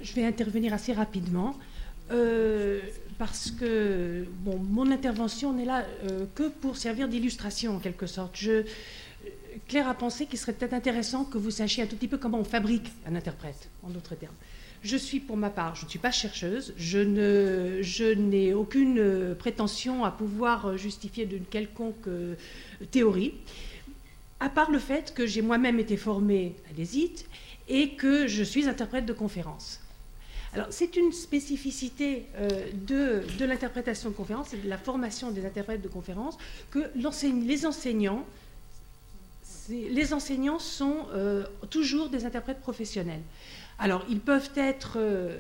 je vais intervenir assez rapidement parce que mon intervention n'est là que pour servir d'illustration en quelque sorte. Claire a pensé qu'il serait peut-être intéressant que vous sachiez un tout petit peu comment on fabrique un interprète, en d'autres termes. Je suis, pour ma part, je ne suis pas chercheuse, je n'ai aucune prétention à pouvoir justifier d'une quelconque théorie, à part le fait que j'ai moi-même été formée à l'ESIT et que je suis interprète de conférence. Alors, c'est une spécificité de l'interprétation de conférence et de la formation des interprètes de conférence que les enseignants sont toujours des interprètes professionnels. Alors, ils peuvent être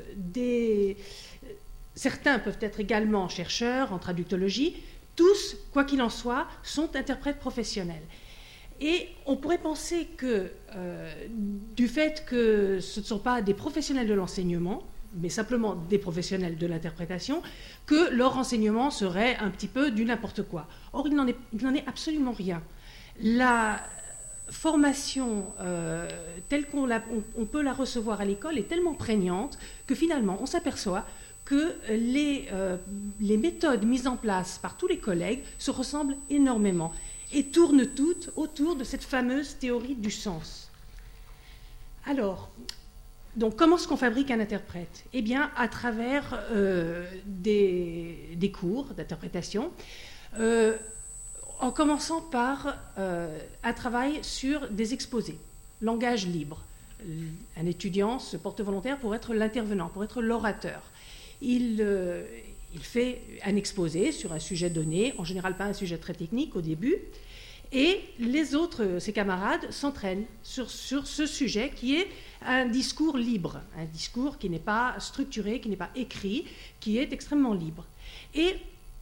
certains peuvent être également chercheurs en traductologie. Tous, quoi qu'il en soit, sont interprètes professionnels. Et on pourrait penser que, du fait que ce ne sont pas des professionnels de l'enseignement, mais simplement des professionnels de l'interprétation, que leur enseignement serait un petit peu du n'importe quoi. Or, il n'en est absolument rien. La formation telle qu'on peut la recevoir à l'école est tellement prégnante que finalement on s'aperçoit que les méthodes mises en place par tous les collègues se ressemblent énormément et tournent toutes autour de cette fameuse théorie du sens. Alors, donc comment est-ce qu'on fabrique un interprète? Eh bien, à travers des cours d'interprétation, en commençant par un travail sur des exposés, langage libre. Un étudiant se porte volontaire pour être l'intervenant, pour être l'orateur. Il fait un exposé sur un sujet donné, en général pas un sujet très technique au début, et les autres, ses camarades, s'entraînent sur ce sujet qui est un discours libre, un discours qui n'est pas structuré, qui n'est pas écrit, qui est extrêmement libre. Et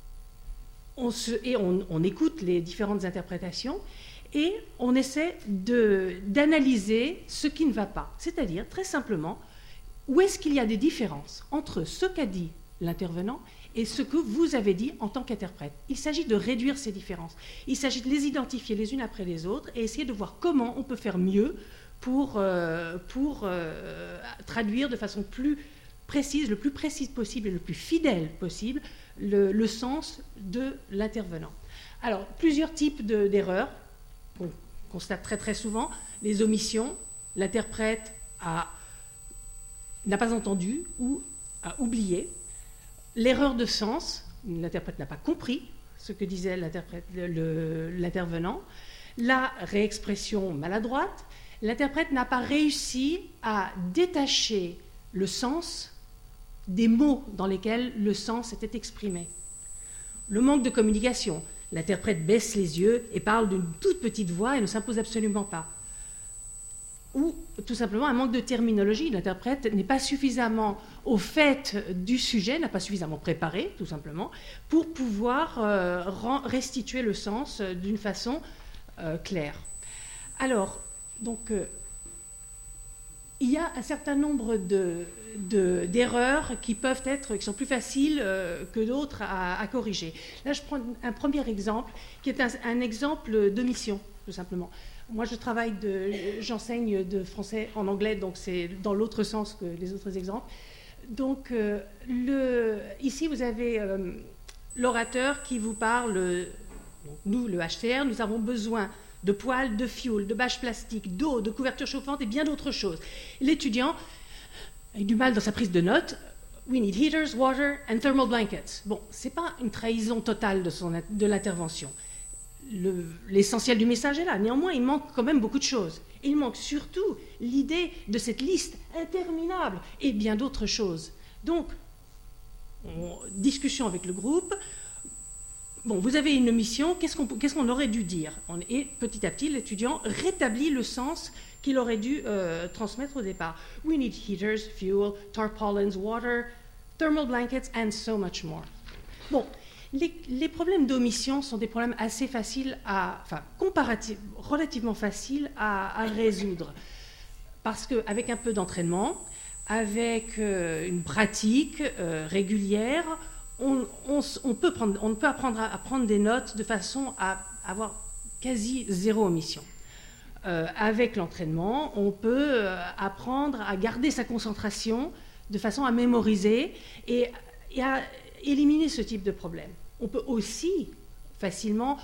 on écoute les différentes interprétations et on essaie d'analyser ce qui ne va pas. C'est-à-dire, très simplement, où est-ce qu'il y a des différences entre ce qu'a dit l'intervenant et ce que vous avez dit en tant qu'interprète. Il s'agit de réduire ces différences. Il s'agit de les identifier les unes après les autres et essayer de voir comment on peut faire mieux pour traduire de façon plus précise, le plus précise possible et le plus fidèle possible le sens de l'intervenant. Alors, plusieurs types d'erreurs qu'on constate très très souvent. Les omissions, l'interprète n'a pas entendu ou a oublié. L'erreur de sens, l'interprète n'a pas compris ce que disait l'intervenant. La réexpression maladroite, l'interprète n'a pas réussi à détacher le sens des mots dans lesquels le sens était exprimé. Le manque de communication, l'interprète baisse les yeux et parle d'une toute petite voix et ne s'impose absolument pas. Ou tout simplement un manque de terminologie, l'interprète n'est pas suffisamment au fait du sujet, n'a pas suffisamment préparé, tout simplement, pour pouvoir restituer le sens d'une façon claire. Alors, donc, il y a un certain nombre d'erreurs qui sont plus faciles que d'autres à corriger. Là, je prends un premier exemple, qui est un exemple d'omission, tout simplement. Moi, j'enseigne de français en anglais, donc c'est dans l'autre sens que les autres exemples. Donc, ici, vous avez l'orateur qui vous parle. Donc, nous, le HCR, nous avons besoin de poêles, de fioul, de bâches plastiques, d'eau, de couvertures chauffantes et bien d'autres choses. L'étudiant a du mal dans sa prise de notes. We need heaters, water and thermal blankets. Bon, ce n'est pas une trahison totale de l'intervention. L'essentiel du message est là. Néanmoins, il manque quand même beaucoup de choses. Il manque surtout l'idée de cette liste interminable et bien d'autres choses. Donc, discussion avec le groupe. Bon, vous avez une omission, qu'est-ce qu'on aurait dû dire? Et petit à petit, l'étudiant rétablit le sens qu'il aurait dû transmettre au départ. We need heaters, fuel, tarpaulins, water, thermal blankets and so much more. Bon. Les problèmes d'omission sont des problèmes assez faciles relativement faciles à résoudre. Parce qu'avec un peu d'entraînement, avec une pratique régulière, on peut apprendre à prendre des notes de façon à avoir quasi zéro omission. Avec l'entraînement, on peut apprendre à garder sa concentration de façon à mémoriser et à éliminer ce type de problème. On peut aussi facilement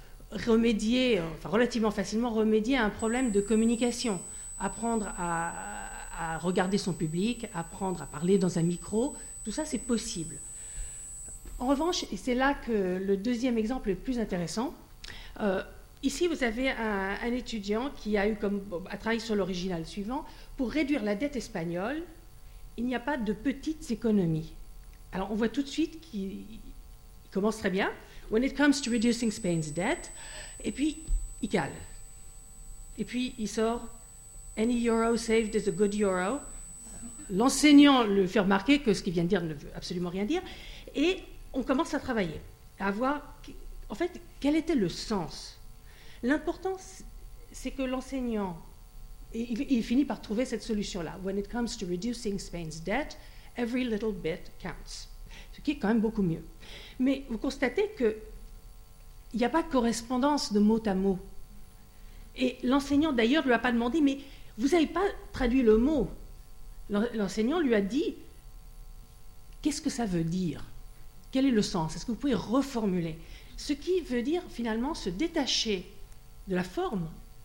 relativement facilement remédier à un problème de communication, apprendre à regarder son public, apprendre à parler dans un micro, tout ça c'est possible. En revanche, et c'est là que le deuxième exemple est le plus intéressant, ici vous avez un étudiant qui a travaillé sur l'original suivant. Pour réduire la dette espagnole, il n'y a pas de petites économies. Alors on voit tout de suite qu'il commence très bien. When it comes to reducing Spain's debt, et puis il cale. Et puis il sort Any euro saved is a good euro. L'enseignant le fait remarquer que ce qu'il vient de dire ne veut absolument rien dire. Et on commence à travailler, à voir en fait quel était le sens. L'important, c'est que l'enseignant, il finit par trouver cette solution-là. When it comes to reducing Spain's debt, every little bit counts. Ce qui est quand même beaucoup mieux. Mais vous constatez qu'il n'y a pas de correspondance de mot à mot. Et l'enseignant, d'ailleurs, ne lui a pas demandé, mais vous n'avez pas traduit le mot. L'enseignant lui a dit, qu'est-ce que ça veut dire? Quel est le sens? Est-ce que vous pouvez reformuler? Ce qui veut dire, finalement, se détacher de la forme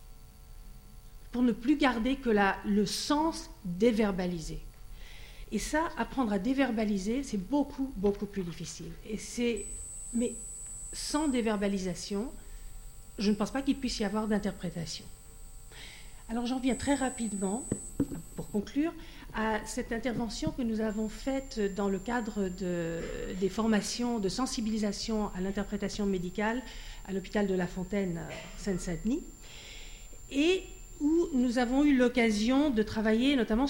pour ne plus garder que le sens déverbalisé. Et ça, apprendre à déverbaliser, c'est beaucoup, beaucoup plus difficile. Mais sans déverbalisation, je ne pense pas qu'il puisse y avoir d'interprétation. Alors j'en viens très rapidement, pour conclure, à cette intervention que nous avons faite dans le cadre des formations de sensibilisation à l'interprétation médicale à l'hôpital de La Fontaine, Seine-Saint-Denis, et où nous avons eu l'occasion de travailler notamment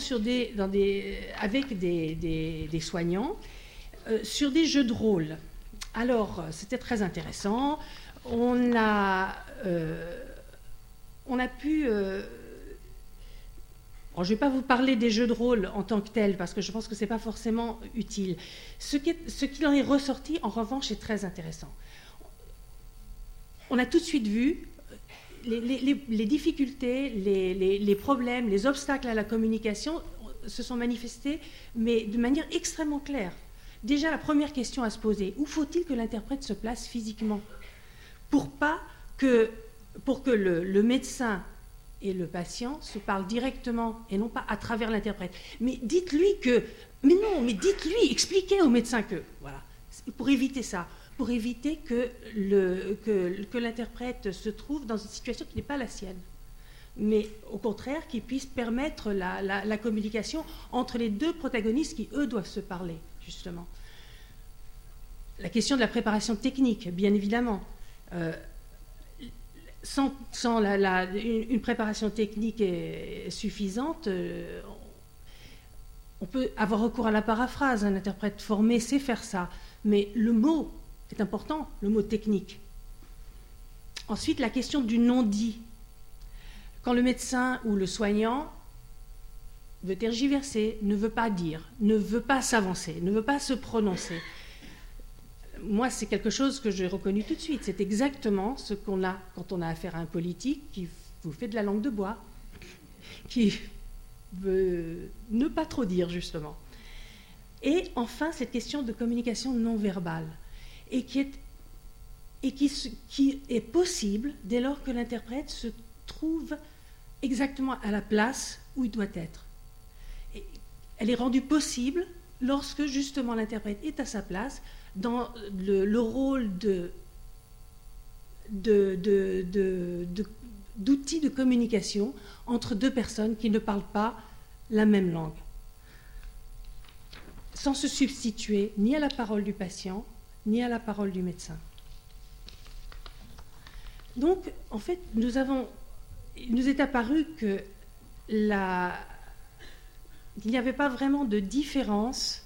avec des soignants sur des jeux de rôle. Alors, c'était très intéressant. On a pu... je ne vais pas vous parler des jeux de rôle en tant que tels, parce que je pense que ce n'est pas forcément utile. Ce qui en est ressorti, en revanche, est très intéressant. On a tout de suite vu les difficultés, les problèmes, les obstacles à la communication se sont manifestés, mais de manière extrêmement claire. Déjà, la première question à se poser, où faut-il que l'interprète se place physiquement pour que le médecin et le patient se parlent directement et non pas à travers l'interprète. Mais dites-lui expliquez au médecin que, voilà, pour éviter ça, pour éviter que l'interprète se trouve dans une situation qui n'est pas la sienne, mais au contraire qu'il puisse permettre la communication entre les deux protagonistes qui, eux, doivent se parler, justement. La question de la préparation technique, bien évidemment. Sans une préparation technique suffisante, on peut avoir recours à la paraphrase. Un interprète formé sait faire ça, mais le mot est important, le mot technique. Ensuite, la question du non-dit. Quand le médecin ou le soignant veut tergiverser, ne veut pas dire, ne veut pas s'avancer, ne veut pas se prononcer. Moi, c'est quelque chose que j'ai reconnu tout de suite. C'est exactement ce qu'on a quand on a affaire à un politique qui vous fait de la langue de bois, qui veut ne pas trop dire, justement. Et enfin, cette question de communication non verbale, et qui est possible dès lors que l'interprète se trouve exactement à la place où il doit être. Et elle est rendue possible lorsque, justement, l'interprète est à sa place, dans le rôle d'outil de communication entre deux personnes qui ne parlent pas la même langue, sans se substituer ni à la parole du patient, ni à la parole du médecin. Donc, en fait, il nous est apparu qu'il n'y avait pas vraiment de différence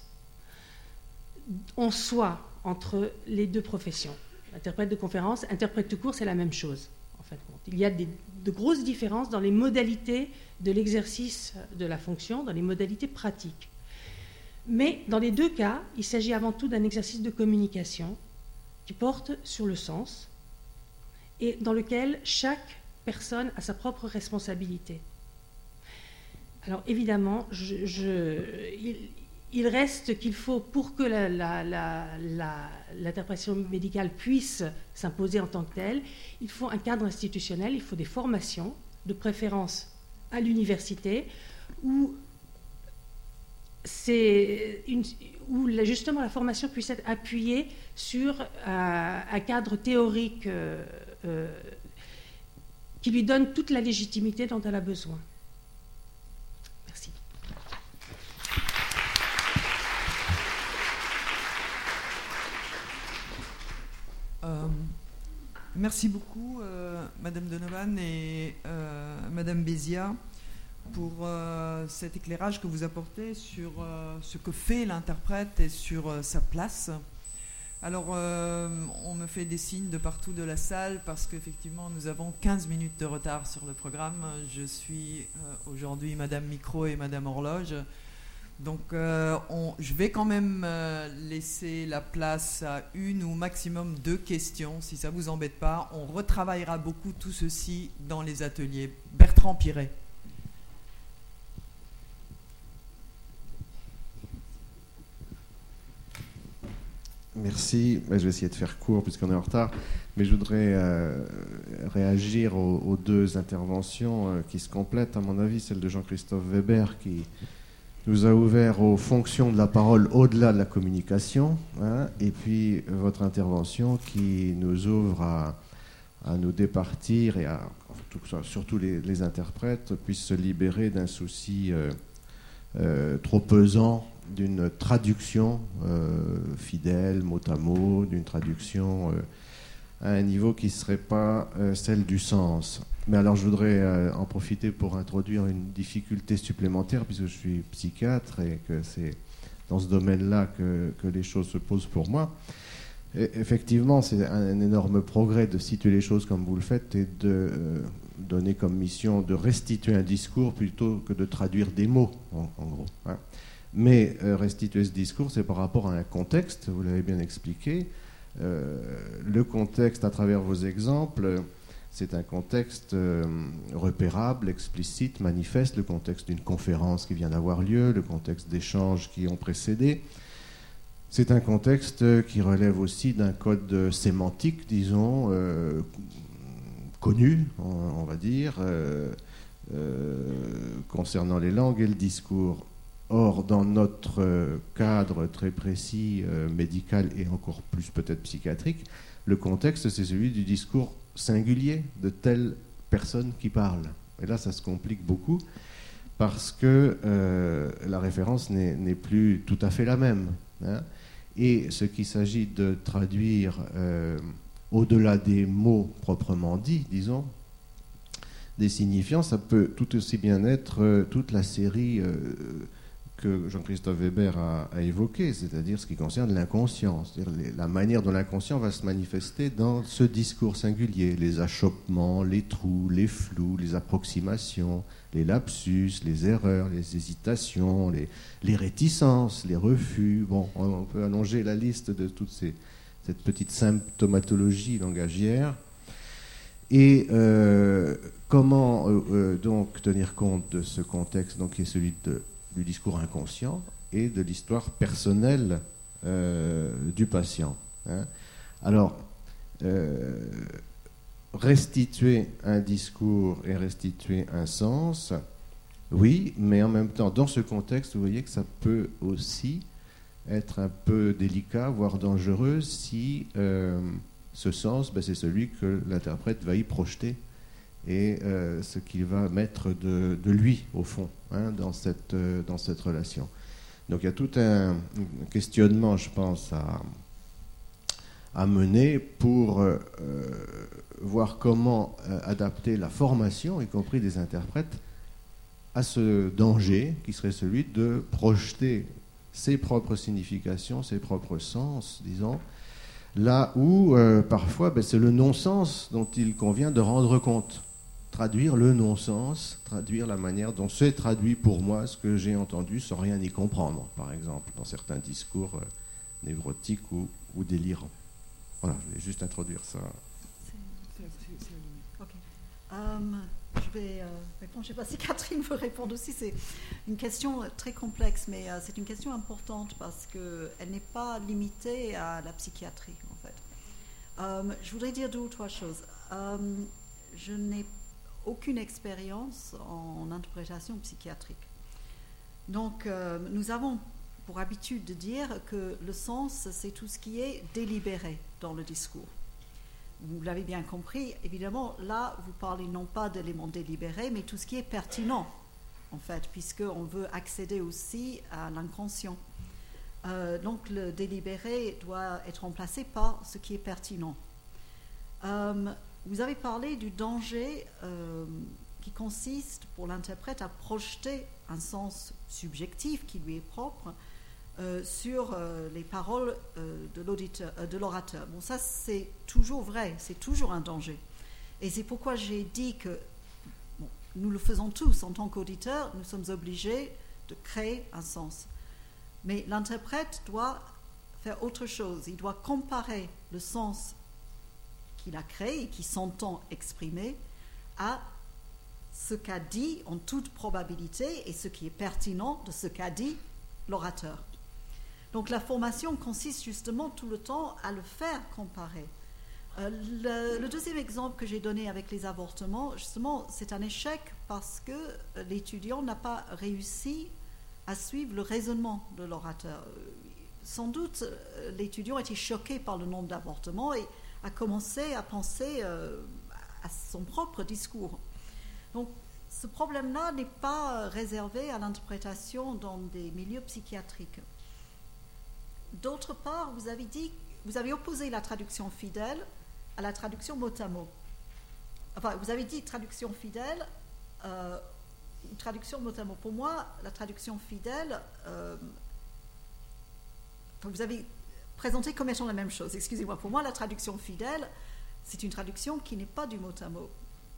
en soi entre les deux professions. Interprète de conférence, interprète tout court, c'est la même chose, en fait. Il y a de grosses différences dans les modalités de l'exercice de la fonction, dans les modalités pratiques. Mais dans les deux cas, il s'agit avant tout d'un exercice de communication qui porte sur le sens et dans lequel chaque personne a sa propre responsabilité. Alors évidemment, il il reste qu'il faut, pour que l'interprétation médicale puisse s'imposer en tant que telle, il faut un cadre institutionnel, il faut des formations, de préférence à l'université, où justement la formation puisse être appuyée sur un cadre théorique qui lui donne toute la légitimité dont elle a besoin. Merci. Merci beaucoup, Madame Donovan et Madame Bézia, pour cet éclairage que vous apportez sur ce que fait l'interprète et sur sa place. Alors, on me fait des signes de partout de la salle parce qu'effectivement, nous avons 15 minutes de retard sur le programme. Je suis aujourd'hui Madame Micro et Madame Horloge. Donc, je vais quand même laisser la place à une ou maximum 2 questions, si ça ne vous embête pas. On retravaillera beaucoup tout ceci dans les ateliers. Bertrand Piret. Merci. Je vais essayer de faire court puisqu'on est en retard. Mais je voudrais réagir aux 2 interventions qui se complètent, à mon avis, celle de Jean-Christophe Weber qui nous a ouvert aux fonctions de la parole au-delà de la communication, hein, et puis votre intervention qui nous ouvre à nous départir et à surtout les interprètes puissent se libérer d'un souci trop pesant d'une traduction fidèle, mot à mot, d'une traduction à un niveau qui ne serait pas celle du sens. Mais alors je voudrais en profiter pour introduire une difficulté supplémentaire, puisque je suis psychiatre et que c'est dans ce domaine-là que les choses se posent pour moi. Et effectivement, c'est un énorme progrès de situer les choses comme vous le faites et de donner comme mission de restituer un discours plutôt que de traduire des mots, en gros. Hein. Mais restituer ce discours, c'est par rapport à un contexte, vous l'avez bien expliqué. Le contexte, à travers vos exemples, c'est un contexte repérable, explicite, manifeste, le contexte d'une conférence qui vient d'avoir lieu, le contexte d'échanges qui ont précédé. C'est un contexte qui relève aussi d'un code sémantique, disons, connu, on va dire, concernant les langues et le discours. Or, dans notre cadre très précis, médical et encore plus peut-être psychiatrique, le contexte, c'est celui du discours singulier de telle personne qui parle. Et là, ça se complique beaucoup parce que la référence n'est plus tout à fait la même. Hein. Et ce qu'il s'agit de traduire au-delà des mots proprement dits, disons, des signifiants, ça peut tout aussi bien être toute la série que Jean-Christophe Weber a évoqué, c'est-à-dire ce qui concerne l'inconscient, c'est-à-dire la manière dont l'inconscient va se manifester dans ce discours singulier, les achoppements, les trous, les flous, les approximations, les lapsus, les erreurs, les hésitations, les réticences, les refus. Bon, on peut allonger la liste de toute cette petite symptomatologie langagière. Et comment donc tenir compte de ce contexte donc, qui est celui du discours inconscient et de l'histoire personnelle du patient. Hein. Alors, restituer un discours et restituer un sens, oui, mais en même temps, dans ce contexte, vous voyez que ça peut aussi être un peu délicat, voire dangereux, si ce sens, c'est celui que l'interprète va y projeter et ce qu'il va mettre de lui, au fond, hein, dans cette relation. Donc il y a tout un questionnement, je pense, à mener pour voir comment adapter la formation, y compris des interprètes, à ce danger qui serait celui de projeter ses propres significations, ses propres sens, disons, là où parfois c'est le non-sens dont il convient de rendre compte. Traduire le non-sens, traduire la manière dont c'est traduit pour moi ce que j'ai entendu sans rien y comprendre, par exemple, dans certains discours névrotiques ou délirants. Voilà, je vais juste introduire ça. Okay. Je vais répondre. Je ne sais pas si Catherine veut répondre aussi. C'est une question très complexe, mais c'est une question importante parce qu'elle n'est pas limitée à la psychiatrie, en fait. Je voudrais dire 2 ou 3 choses. Je n'ai aucune expérience en interprétation psychiatrique. Donc, nous avons pour habitude de dire que le sens, c'est tout ce qui est délibéré dans le discours. Vous l'avez bien compris, évidemment, là, vous parlez non pas d'éléments délibérés, mais tout ce qui est pertinent, en fait, puisqu'on veut accéder aussi à l'inconscient. Donc, le délibéré doit être remplacé par ce qui est pertinent. Vous avez parlé du danger qui consiste pour l'interprète à projeter un sens subjectif qui lui est propre sur les paroles de l'orateur. Bon, ça c'est toujours vrai, c'est toujours un danger. Et c'est pourquoi j'ai dit que nous le faisons tous en tant qu'auditeurs, nous sommes obligés de créer un sens. Mais l'interprète doit faire autre chose, il doit comparer le sens qu'il a créé et qui s'entend exprimer à ce qu'a dit en toute probabilité et ce qui est pertinent de ce qu'a dit l'orateur. Donc la formation consiste justement tout le temps à le faire comparer. Le deuxième exemple que j'ai donné avec les avortements, justement, c'est un échec parce que l'étudiant n'a pas réussi à suivre le raisonnement de l'orateur. Sans doute, l'étudiant était choqué par le nombre d'avortements et a commencé à penser à son propre discours. Donc, ce problème-là n'est pas réservé à l'interprétation dans des milieux psychiatriques. D'autre part, vous avez opposé la traduction fidèle à la traduction mot à mot. Enfin, vous avez dit traduction fidèle ou traduction mot à mot. Pour moi, la traduction fidèle, vous avez présenté comme étant la même chose. Excusez-moi. Pour moi, la traduction fidèle, c'est une traduction qui n'est pas du mot à mot.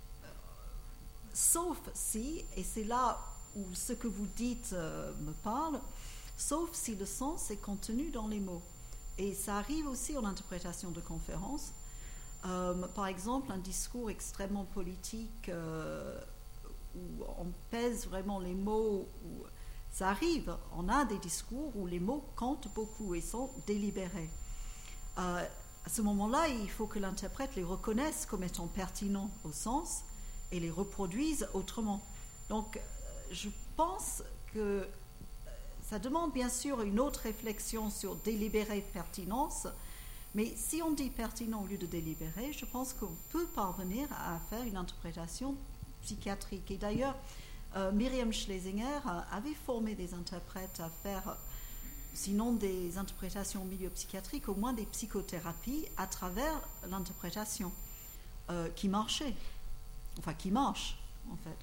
Sauf si, et c'est là où ce que vous dites me parle, sauf si le sens est contenu dans les mots. Et ça arrive aussi en interprétation de conférences. Par exemple, un discours extrêmement politique où on pèse vraiment les mots. Ça arrive, on a des discours où les mots comptent beaucoup et sont délibérés. À ce moment-là, il faut que l'interprète les reconnaisse comme étant pertinents au sens et les reproduise autrement. Donc, je pense que ça demande bien sûr une autre réflexion sur délibéré pertinence, mais si on dit pertinent au lieu de délibéré, je pense qu'on peut parvenir à faire une interprétation psychiatrique. Et d'ailleurs, Myriam Schlesinger avait formé des interprètes à faire, sinon des interprétations au milieu psychiatrique, au moins des psychothérapies à travers l'interprétation qui marchait, enfin qui marche en fait.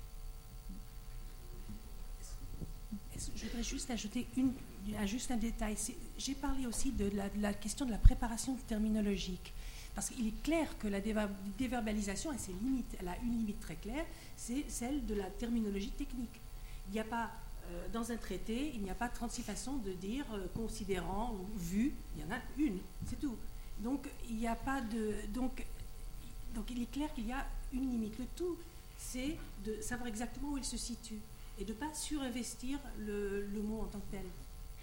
Je voudrais juste ajouter juste un détail. J'ai parlé aussi de la question de la préparation terminologique. Parce qu'il est clair que la déverbalisation a ses limites. Elle a une limite très claire, c'est celle de la terminologie technique. Il n'y a pas, dans un traité, il n'y a pas 36 façons de dire considérant ou vu. Il y en a une, c'est tout. Donc, il n'y a pas de... Donc, il est clair qu'il y a une limite. Le tout, c'est de savoir exactement où il se situe et de ne pas surinvestir le mot en tant que tel.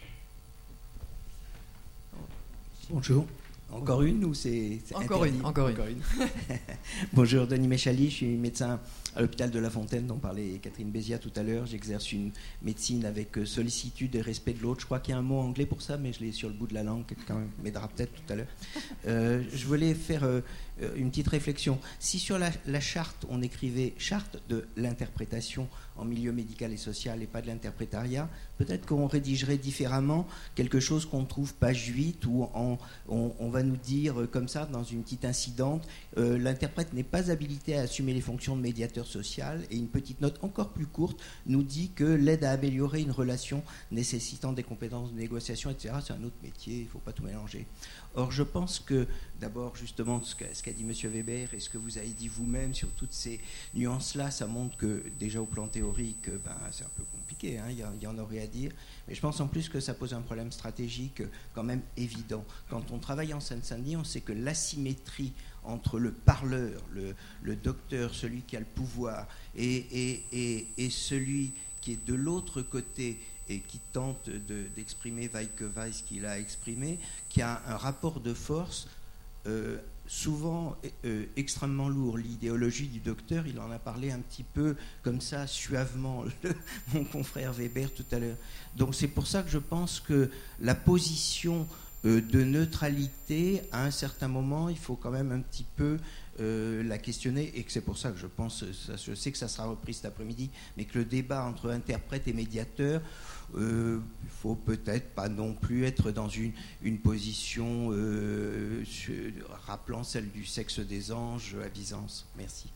Bonjour. Encore une ou c'est Encore interdit? une, encore une. Bonjour, Denis Méchali, je suis médecin à l'hôpital de La Fontaine dont parlait Catherine Bézia tout à l'heure. J'exerce une médecine avec sollicitude et respect de l'autre. Je crois qu'il y a un mot anglais pour ça, mais je l'ai sur le bout de la langue. Quelqu'un m'aidera peut-être tout à l'heure. Je voulais faire une petite réflexion. Si sur la charte, on écrivait charte de l'interprétation en milieu médical et social et pas de l'interprétariat, peut-être qu'on rédigerait différemment quelque chose qu'on trouve page 8 où on va nous dire comme ça dans une petite incidente, l'interprète n'est pas habilité à assumer les fonctions de médiateur social, et une petite note encore plus courte nous dit que l'aide à améliorer une relation nécessitant des compétences de négociation, etc., c'est un autre métier, il ne faut pas tout mélanger. Or, je pense que, d'abord, justement, ce qu'a dit M. Weber et ce que vous avez dit vous-même sur toutes ces nuances-là, ça montre que, déjà au plan théorique, c'est un peu compliqué, hein, il y en aurait à dire, mais je pense en plus que ça pose un problème stratégique quand même évident. Quand on travaille en Seine-Saint-Denis, on sait que l'asymétrie entre le parleur, le docteur, celui qui a le pouvoir, et celui qui est de l'autre côté et qui tente d'exprimer vaille que vaille ce qu'il a exprimé, qui a un rapport de force souvent extrêmement lourd. L'idéologie du docteur, il en a parlé un petit peu comme ça, suavement, mon confrère Weber tout à l'heure. Donc c'est pour ça que je pense que la position de neutralité, à un certain moment, il faut quand même un petit peu la questionner, et que c'est pour ça que je pense, je sais que ça sera repris cet après-midi, mais que le débat entre interprète et médiateur, il faut peut-être pas non plus être dans une position rappelant celle du sexe des anges à Byzance. Merci.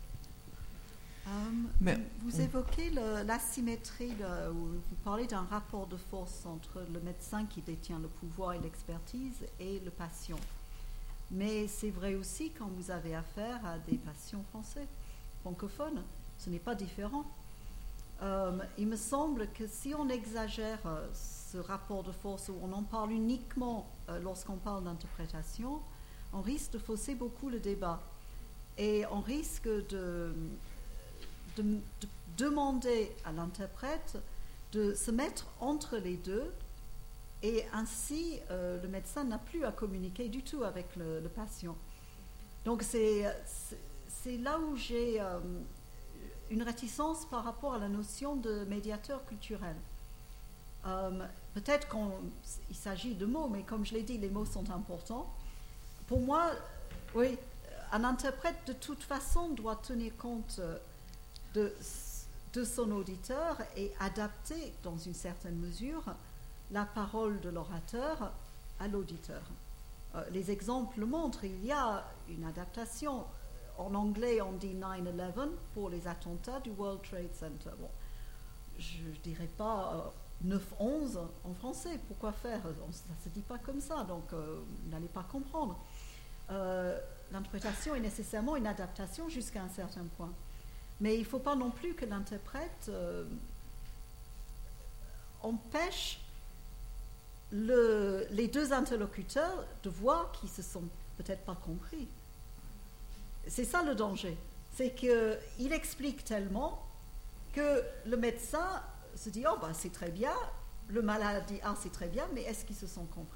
Vous évoquez l'asymétrie, vous parlez d'un rapport de force entre le médecin qui détient le pouvoir et l'expertise et le patient. Mais c'est vrai aussi quand vous avez affaire à des patients français, francophones, ce n'est pas différent. Il me semble que si on exagère ce rapport de force, où on en parle uniquement lorsqu'on parle d'interprétation, on risque de fausser beaucoup le débat. Et on risque de demander à l'interprète de se mettre entre les deux, et ainsi le médecin n'a plus à communiquer du tout avec le patient. Donc c'est là où j'ai une réticence par rapport à la notion de médiateur culturel. Peut-être qu'il s'agit de mots, mais comme je l'ai dit, les mots sont importants. Pour moi, oui, un interprète de toute façon doit tenir compte de son auditeur et adapter dans une certaine mesure la parole de l'orateur à l'auditeur. Les exemples le montrent, il y a une adaptation. En anglais, on dit 9/11 pour les attentats du World Trade Center. Bon, je ne dirais pas 9/11 en français. Pourquoi faire? Ça ne se dit pas comme ça, donc vous n'allez pas comprendre. L'interprétation est nécessairement une adaptation jusqu'à un certain point. Mais il ne faut pas non plus que l'interprète empêche les deux interlocuteurs de voir qu'ils ne se sont peut-être pas compris. C'est ça le danger. C'est qu'il explique tellement que le médecin se dit « Oh, ben, c'est très bien », le malade dit « Ah, c'est très bien, mais est-ce qu'ils se sont compris ?»